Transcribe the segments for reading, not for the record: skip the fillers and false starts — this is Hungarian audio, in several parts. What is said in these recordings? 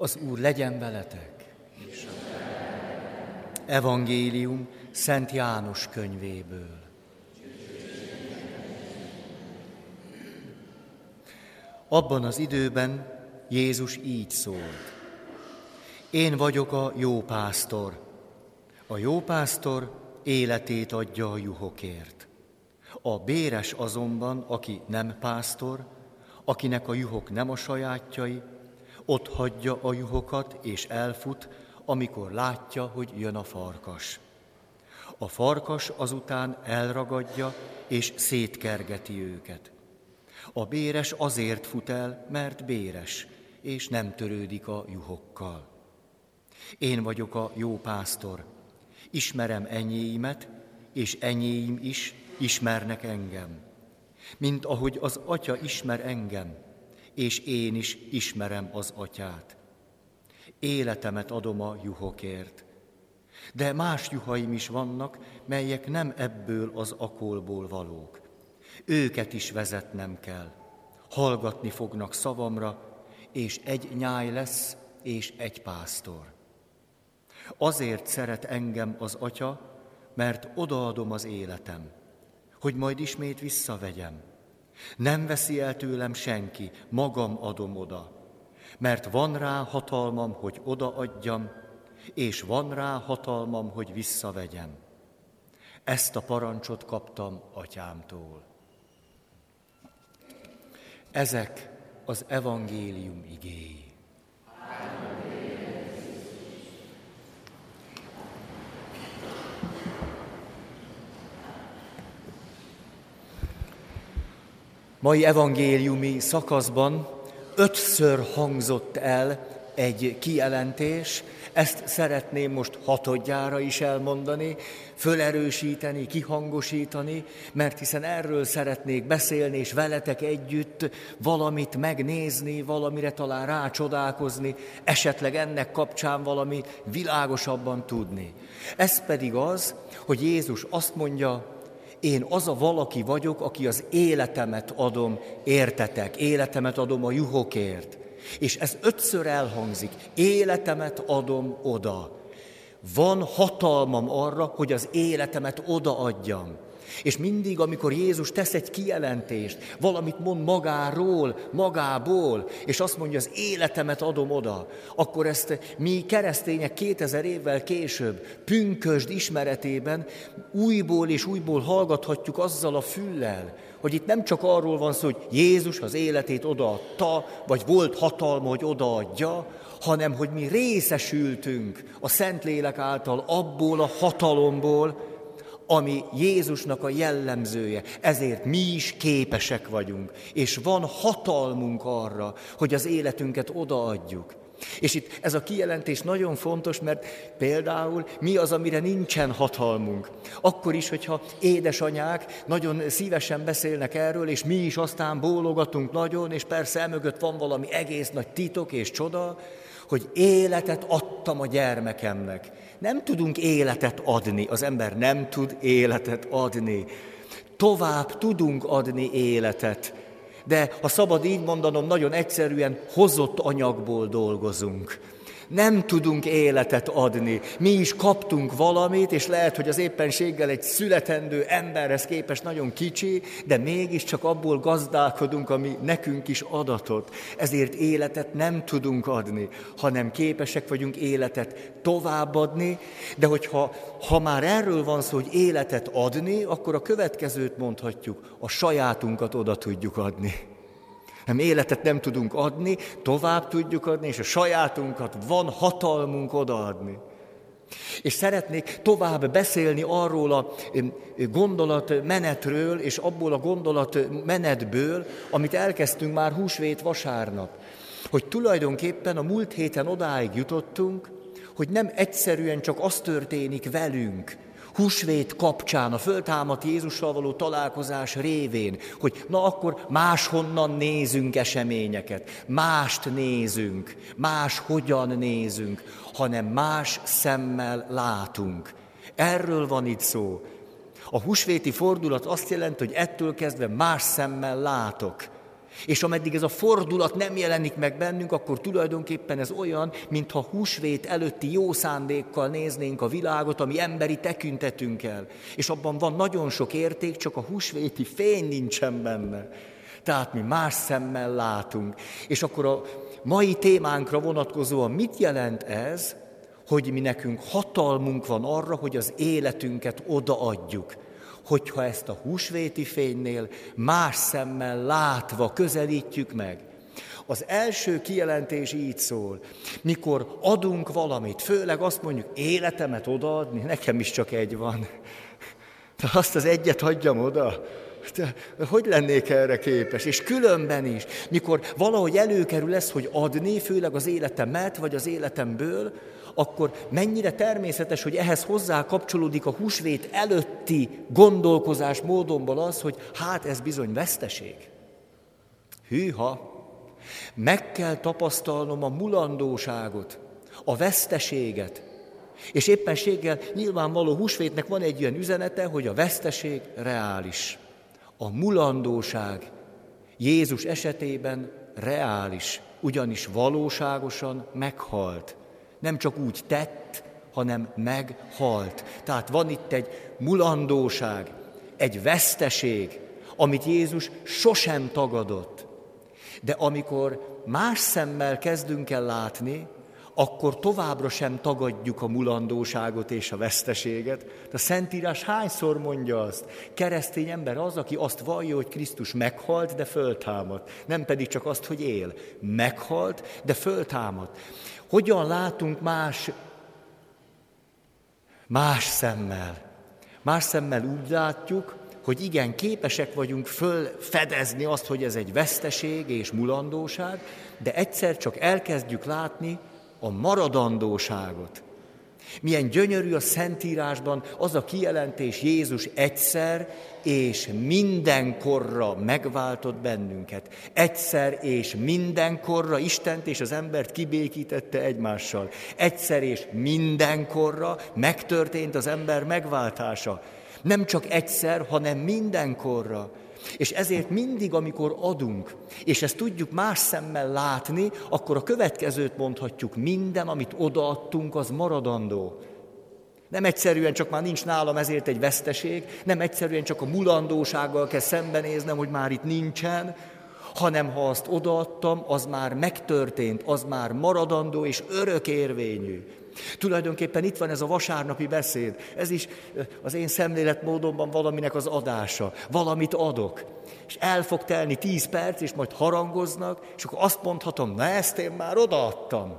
Az Úr legyen veletek. Evangélium Szent János könyvéből. Abban az időben Jézus így szólt. Én vagyok a jó pásztor. A jó pásztor életét adja a juhokért. A béres azonban, aki nem pásztor, akinek a juhok nem a sajátjai, ott hagyja a juhokat és elfut, amikor látja, hogy jön a farkas. A farkas azután elragadja és szétkergeti őket. A béres azért fut el, mert béres, és nem törődik a juhokkal. Én vagyok a jó pásztor. Ismerem enyéimet, és enyéim is ismernek engem. Mint ahogy az Atya ismer engem, és én is ismerem az Atyát. Életemet adom a juhokért. De más juhaim is vannak, melyek nem ebből az akolból valók. Őket is vezetnem kell. Hallgatni fognak szavamra, és egy nyáj lesz, és egy pásztor. Azért szeret engem az Atya, mert odaadom az életem, hogy majd ismét visszavegyem. Nem veszi el tőlem senki, magam adom oda, mert van rá hatalmam, hogy odaadjam, és van rá hatalmam, hogy visszavegyem. Ezt a parancsot kaptam Atyámtól. Ezek az evangélium igéi. Mai evangéliumi szakaszban 5-ször hangzott el egy kijelentés, ezt szeretném most 6-odjára is elmondani, fölerősíteni, kihangosítani, mert hiszen erről szeretnék beszélni, és veletek együtt valamit megnézni, valamire talán rácsodálkozni, esetleg ennek kapcsán valami világosabban tudni. Ez pedig az, hogy Jézus azt mondja, én az a valaki vagyok, aki az életemet adom, értetek, életemet adom a juhokért. És ez 5-ször elhangzik, életemet adom oda. Van hatalmam arra, hogy az életemet odaadjam. És mindig, amikor Jézus tesz egy kijelentést, valamit mond magáról, magából, és azt mondja, az életemet adom oda, akkor ezt mi keresztények 2000 évvel később, pünkösd ismeretében újból és újból hallgathatjuk azzal a füllel, hogy itt nem csak arról van szó, hogy Jézus az életét odaadta, vagy volt hatalma, hogy odaadja, hanem hogy mi részesültünk a Szentlélek által abból a hatalomból, ami Jézusnak a jellemzője. Ezért mi is képesek vagyunk, és van hatalmunk arra, hogy az életünket odaadjuk. És itt ez a kijelentés nagyon fontos, mert például mi az, amire nincsen hatalmunk. Akkor is, hogyha édesanyák nagyon szívesen beszélnek erről, és mi is aztán bólogatunk nagyon, és persze emögött van valami egész nagy titok és csoda, hogy életet adtam a gyermekemnek. Nem tudunk életet adni, az ember nem tud életet adni. Tovább tudunk adni életet, de ha szabad így mondanom, nagyon egyszerűen hozott anyagból dolgozunk. Nem tudunk életet adni. Mi is kaptunk valamit, és lehet, hogy az éppenséggel egy születendő emberhez képest nagyon kicsi, de mégiscsak abból gazdálkodunk, ami nekünk is adatott. Ezért életet nem tudunk adni, hanem képesek vagyunk életet továbbadni, de ha már erről van szó, hogy életet adni, akkor a következőt mondhatjuk, a sajátunkat oda tudjuk adni. Nem életet nem tudunk adni, tovább tudjuk adni, és a sajátunkat van hatalmunk odaadni. És szeretnék tovább beszélni arról a gondolatmenetről, és abból a gondolatmenetből, amit elkezdtünk már húsvét vasárnap. Hogy tulajdonképpen a múlt héten odáig jutottunk, hogy nem egyszerűen csak az történik velünk, húsvét kapcsán, a föltámadt Jézussal való találkozás révén, hogy na akkor máshonnan nézünk eseményeket, mást nézünk, máshogyan nézünk, hanem más szemmel látunk. Erről van itt szó. A húsvéti fordulat azt jelenti, hogy ettől kezdve más szemmel látok. És ameddig ez a fordulat nem jelenik meg bennünk, akkor tulajdonképpen ez olyan, mintha húsvét előtti jó szándékkal néznénk a világot, ami emberi tekintetünkkel. És abban van nagyon sok érték, csak a húsvéti fény nincsen benne. Tehát mi más szemmel látunk. És akkor a mai témánkra vonatkozóan mit jelent ez, hogy mi nekünk hatalmunk van arra, hogy az életünket odaadjuk. Hogyha ezt a húsvéti fénynél más szemmel látva közelítjük meg. Az első kijelentés így szól, mikor adunk valamit, főleg azt mondjuk, életemet odaadni, nekem is csak egy van. De azt az egyet adjam oda. De hogy lennék erre képes? És különben is, mikor valahogy előkerül ez, hogy adni, főleg az életemet, vagy az életemből, akkor mennyire természetes, hogy ehhez hozzá kapcsolódik a húsvét előtti gondolkozás módomból az, hogy hát ez bizony veszteség. Hűha! Meg kell tapasztalnom a mulandóságot, a veszteséget. És éppenséggel nyilvánvaló húsvétnek van egy ilyen üzenete, hogy a veszteség reális. A mulandóság Jézus esetében reális, ugyanis valóságosan meghalt. Nem csak úgy tett, hanem meghalt. Tehát van itt egy mulandóság, egy veszteség, amit Jézus sosem tagadott. De amikor más szemmel kezdünk el látni, akkor továbbra sem tagadjuk a mulandóságot és a veszteséget. De a Szentírás hányszor mondja azt? Keresztény ember az, aki azt vallja, hogy Krisztus meghalt, de föltámadt. Nem pedig csak azt, hogy él. Meghalt, de föltámadt. Hogyan látunk más szemmel? Más szemmel úgy látjuk, hogy igen, képesek vagyunk fölfedezni azt, hogy ez egy veszteség és mulandóság, de egyszer csak elkezdjük látni a maradandóságot. Milyen gyönyörű a Szentírásban az a kijelentés, Jézus egyszer és mindenkorra megváltott bennünket. Egyszer és mindenkorra Istent és az embert kibékítette egymással. Egyszer és mindenkorra megtörtént az ember megváltása. Nem csak egyszer, hanem mindenkorra. És ezért mindig, amikor adunk, és ezt tudjuk más szemmel látni, akkor a következőt mondhatjuk, minden, amit odaadtunk, az maradandó. Nem egyszerűen csak már nincs nálam ezért egy veszteség, nem egyszerűen csak a mulandósággal kell szembenéznem, hogy már itt nincsen, hanem ha azt odaadtam, az már megtörtént, az már maradandó és örökérvényű. Tulajdonképpen itt van ez a vasárnapi beszéd, ez is az én szemléletmódomban valaminek az adása, valamit adok. És el fog telni 10 perc, és majd harangoznak, és akkor azt mondhatom, na ezt én már odaadtam.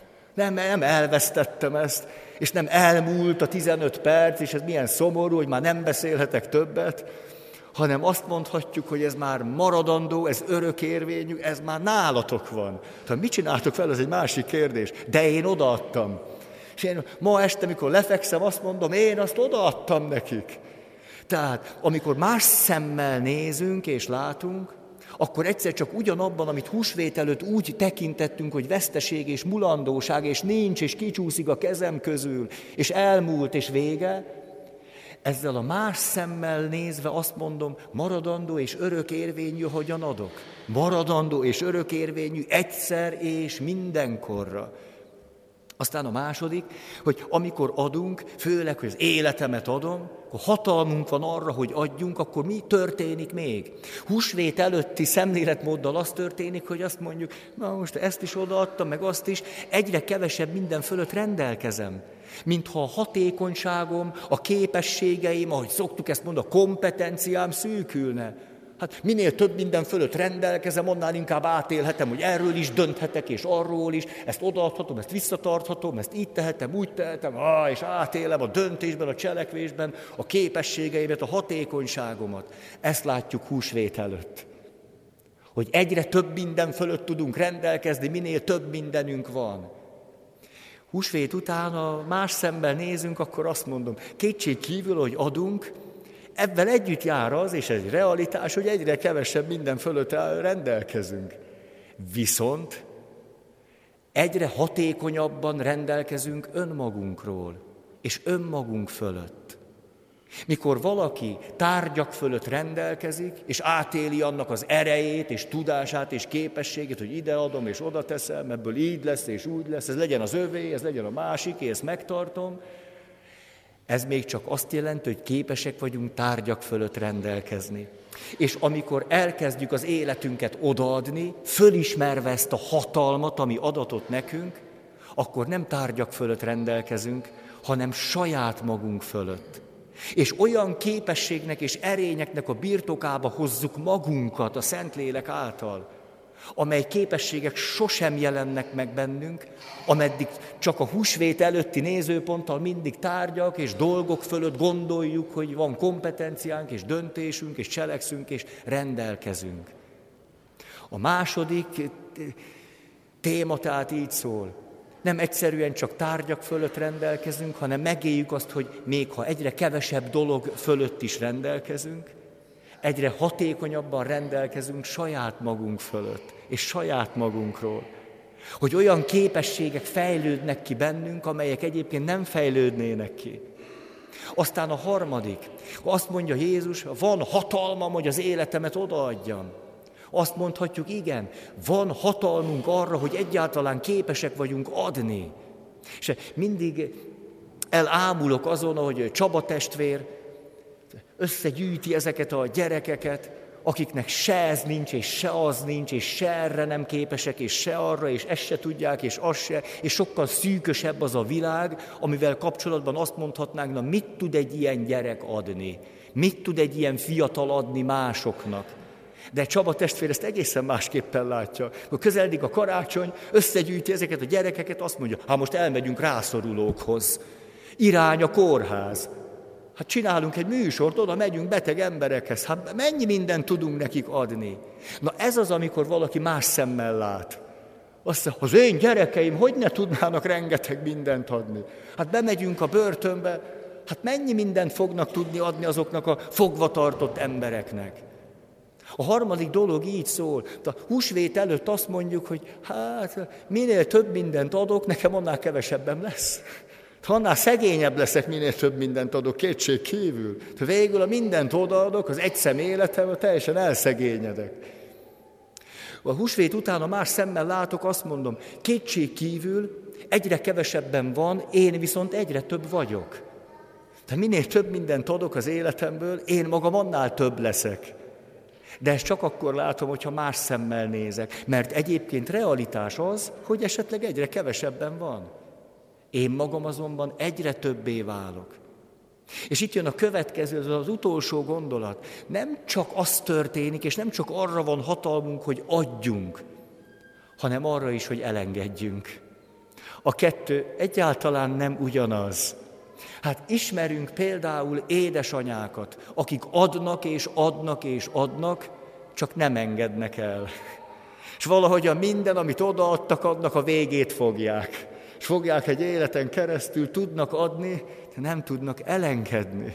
Nem elvesztettem ezt, és nem elmúlt a 15 perc, és ez milyen szomorú, hogy már nem beszélhetek többet, hanem azt mondhatjuk, hogy ez már maradandó, ez örökérvényű, ez már nálatok van. Tehát mit csináltok fel, ez egy másik kérdés, de én odaadtam. És én ma este, mikor lefekszem, azt mondom, én azt odaadtam nekik. Tehát, amikor más szemmel nézünk és látunk, akkor egyszer csak ugyanabban, amit húsvét előtt úgy tekintettünk, hogy veszteség és mulandóság, és nincs, és kicsúszik a kezem közül, és elmúlt, és vége, ezzel a más szemmel nézve azt mondom, maradandó és örökérvényű, hogyan adok. Maradandó és örökérvényű egyszer és mindenkorra. Aztán a második, hogy amikor adunk, főleg, hogy az életemet adom, akkor hatalmunk van arra, hogy adjunk, akkor mi történik még? Húsvét előtti szemléletmóddal az történik, hogy azt mondjuk, na most ezt is odaadtam, meg azt is, egyre kevesebb minden fölött rendelkezem. Mintha a hatékonyságom, a képességeim, ahogy szoktuk ezt mondani, a kompetenciám szűkülne. Hát minél több minden fölött rendelkezem, annál inkább átélhetem, hogy erről is dönthetek, és arról is, ezt odaadhatom, ezt visszatarthatom, ezt így tehetem, úgy tehetem, és átélem a döntésben, a cselekvésben, a képességeimet, a hatékonyságomat. Ezt látjuk húsvét előtt. Hogy egyre több minden fölött tudunk rendelkezni, minél több mindenünk van. Húsvét után, ha más szemben nézünk, akkor azt mondom, kétség kívül, hogy adunk, ebben együtt jár az, és egy realitás, hogy egyre kevesebb minden fölött rendelkezünk. Viszont egyre hatékonyabban rendelkezünk önmagunkról, és önmagunk fölött. Mikor valaki tárgyak fölött rendelkezik, és átéli annak az erejét, és tudását, és képességét, hogy ide adom, és oda teszem, ebből így lesz, és úgy lesz, ez legyen az övé, ez legyen a másiké, ezt megtartom, ez még csak azt jelenti, hogy képesek vagyunk tárgyak fölött rendelkezni. És amikor elkezdjük az életünket odaadni, fölismerve ezt a hatalmat, ami adatot nekünk, akkor nem tárgyak fölött rendelkezünk, hanem saját magunk fölött. És olyan képességnek és erényeknek a birtokába hozzuk magunkat a Szentlélek által, amely képességek sosem jelennek meg bennünk, ameddig csak a húsvét előtti nézőponttal mindig tárgyak és dolgok fölött gondoljuk, hogy van kompetenciánk és döntésünk és cselekszünk és rendelkezünk. A második téma tehát így szól. Nem egyszerűen csak tárgyak fölött rendelkezünk, hanem megéljük azt, hogy még ha egyre kevesebb dolog fölött is rendelkezünk, egyre hatékonyabban rendelkezünk saját magunk fölött, és saját magunkról. Hogy olyan képességek fejlődnek ki bennünk, amelyek egyébként nem fejlődnének ki. Aztán a harmadik, azt mondja Jézus, van hatalmam, hogy az életemet odaadjam. Azt mondhatjuk, igen, van hatalmunk arra, hogy egyáltalán képesek vagyunk adni. És mindig elámulok azon, hogy Csaba testvér összegyűjti ezeket a gyerekeket, akiknek se ez nincs, és se az nincs, és se erre nem képesek, és se arra, és ezt se tudják, és azt se, és sokkal szűkösebb az a világ, amivel kapcsolatban azt mondhatnánk, na mit tud egy ilyen gyerek adni? Mit tud egy ilyen fiatal adni másoknak? De Csaba testvér ezt egészen másképpen látja. Akkor közeledik a karácsony, összegyűjti ezeket a gyerekeket, azt mondja, hát most elmegyünk rászorulókhoz. Irány a kórház. Hát csinálunk egy műsort, oda megyünk beteg emberekhez. Hát mennyi mindent tudunk nekik adni? Na ez az, amikor valaki más szemmel lát. Azt mondja, az én gyerekeim hogy ne tudnának rengeteg mindent adni? Hát bemegyünk a börtönbe, hát mennyi mindent fognak tudni adni azoknak a fogvatartott embereknek? A harmadik dolog így szól, a húsvét előtt azt mondjuk, hogy hát minél több mindent adok, nekem annál kevesebben lesz. Annál szegényebb leszek, minél több mindent adok, kétség kívül. Végül, a mindent odaadok, az egy szem életem, teljesen elszegényedek. A húsvét után a más szemmel látok, azt mondom, kétség kívül egyre kevesebben van, én viszont egyre több vagyok. Tehát minél több mindent adok az életemből, én magam annál több leszek. De ezt csak akkor látom, hogyha más szemmel nézek, mert egyébként realitás az, hogy esetleg egyre kevesebben van. Én magam azonban egyre többé válok. És itt jön a következő, az utolsó gondolat. Nem csak az történik, és nem csak arra van hatalmunk, hogy adjunk, hanem arra is, hogy elengedjünk. A kettő egyáltalán nem ugyanaz. Hát ismerünk például édesanyákat, akik adnak és adnak és adnak, csak nem engednek el. És valahogyan minden, amit odaadtak, annak a végét fogják. És fogják egy életen keresztül, tudnak adni, de nem tudnak elengedni.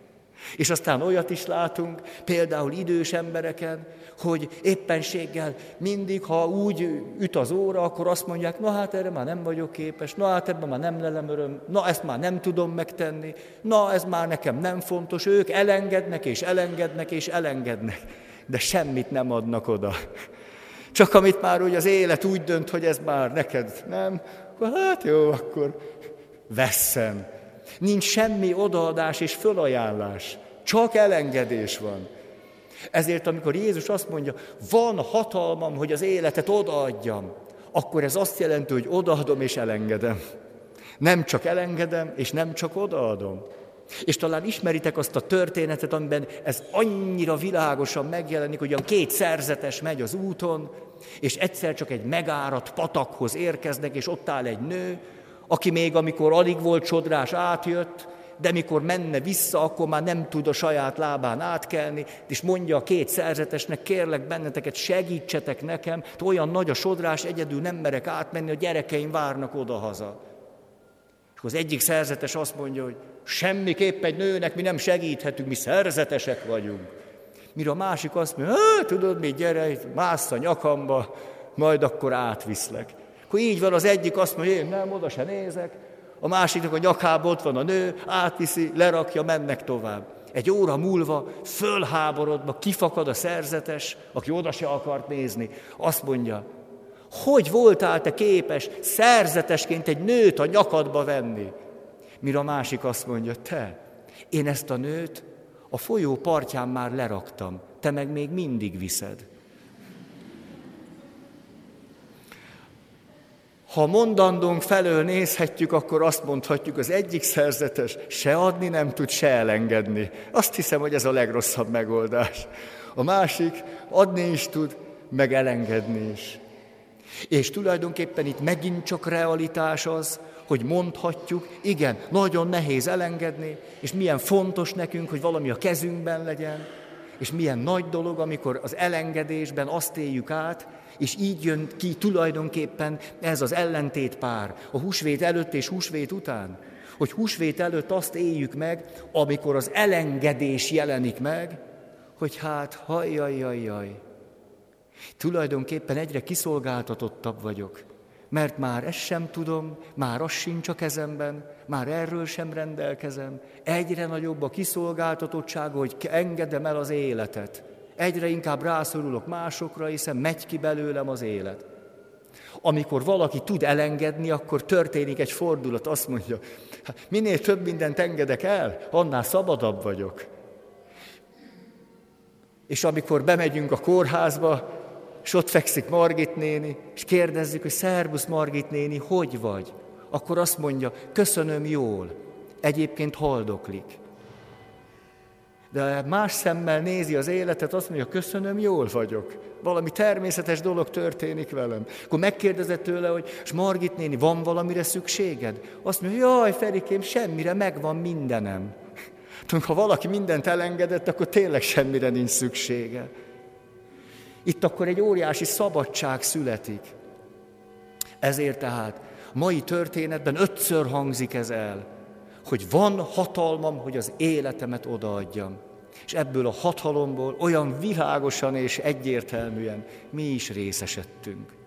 És aztán olyat is látunk, például idős embereken, hogy éppenséggel mindig, ha úgy üt az óra, akkor azt mondják, na hát erre már nem vagyok képes, na hát ebben már nem lelem öröm, na ezt már nem tudom megtenni, na ez már nekem nem fontos, ők elengednek és elengednek és elengednek, de semmit nem adnak oda. Csak amit már úgy az élet úgy dönt, hogy ez már neked nem, hát jó, akkor vesszen. Nincs semmi odaadás és fölajánlás, csak elengedés van. Ezért, amikor Jézus azt mondja, van hatalmam, hogy az életet odaadjam, akkor ez azt jelenti, hogy odaadom és elengedem. Nem csak elengedem, és nem csak odaadom. És talán ismeritek azt a történetet, amiben ez annyira világosan megjelenik, hogy a két szerzetes megy az úton, és egyszer csak egy megáradt patakhoz érkeznek, és ott áll egy nő, aki még amikor alig volt sodrás átjött, de mikor menne vissza, akkor már nem tud a saját lábán átkelni, és mondja a két szerzetesnek, kérlek benneteket, segítsetek nekem, olyan nagy a sodrás, egyedül nem merek átmenni, a gyerekeim várnak odahaza. És az egyik szerzetes azt mondja, hogy semmiképp egy nőnek mi nem segíthetünk, mi szerzetesek vagyunk. Mire a másik azt mondja, tudod mi, gyere, mászz a nyakamba, majd akkor átviszlek. Akkor így van, az egyik azt mondja, én nem, oda se nézek, A másiknak a nyakába ott van a nő, átviszi, lerakja, mennek tovább. Egy óra múlva fölháborodva kifakad a szerzetes, aki oda se akart nézni. Azt mondja, hogy voltál te képes szerzetesként egy nőt a nyakadba venni? Mire a másik azt mondja, én ezt a nőt a folyó partján már leraktam, te meg még mindig viszed. Ha mondandónk felől nézhetjük, akkor azt mondhatjuk, az egyik szerzetes se adni nem tud, se elengedni. Azt hiszem, hogy ez a legrosszabb megoldás. A másik adni is tud, meg elengedni is. És tulajdonképpen itt megint csak realitás az, hogy mondhatjuk, igen, nagyon nehéz elengedni, és milyen fontos nekünk, hogy valami a kezünkben legyen, és milyen nagy dolog, amikor az elengedésben azt éljük át, és így jön ki tulajdonképpen ez az ellentétpár a húsvét előtt és húsvét után. Hogy húsvét előtt azt éljük meg, amikor az elengedés jelenik meg, hogy hát hajjajjajjaj. Tulajdonképpen egyre kiszolgáltatottabb vagyok, mert már ezt sem tudom, már az sincs a kezemben, már erről sem rendelkezem. Egyre nagyobb a kiszolgáltatottsága, hogy engedem el az életet. Egyre inkább rászorulok másokra, hiszen megy ki belőlem az élet. Amikor valaki tud elengedni, akkor történik egy fordulat, azt mondja, minél több mindent engedek el, annál szabadabb vagyok. És amikor bemegyünk a kórházba, és ott fekszik Margit néni, és kérdezzük, hogy szervusz Margit néni, hogy vagy? Akkor azt mondja, köszönöm jól, egyébként haldoklik. De más szemmel nézi az életet, azt mondja, köszönöm, jól vagyok. Valami természetes dolog történik velem. Akkor megkérdezett tőle, hogy és Margit néni, van valamire szükséged? Azt mondja, jaj, Ferikém, semmire, megvan mindenem. Ha valaki mindent elengedett, akkor tényleg semmire nincs szüksége. Itt akkor egy óriási szabadság születik. Ezért tehát a mai történetben 5-ször hangzik ez el, hogy van hatalmam, hogy az életemet odaadjam. És ebből a hatalomból olyan világosan és egyértelműen mi is részesedtünk.